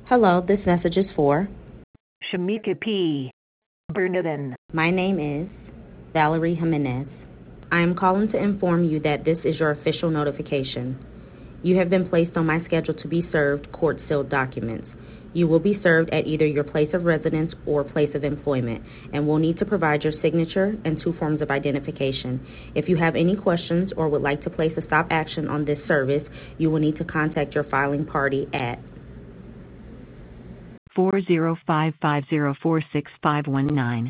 Hello, this message is for. Shamika P. Bernadin. My name is Valerie Jimenez. I am calling to inform you that this is your official notification. You have been placed on my schedule to be served court-sealed documents. You will be served at either your place of residence or place of employment and will need to provide your signature and 2 forms of identification. If you have any questions or would like to place a stop action on this service, you will need to contact your filing party at 40550465119.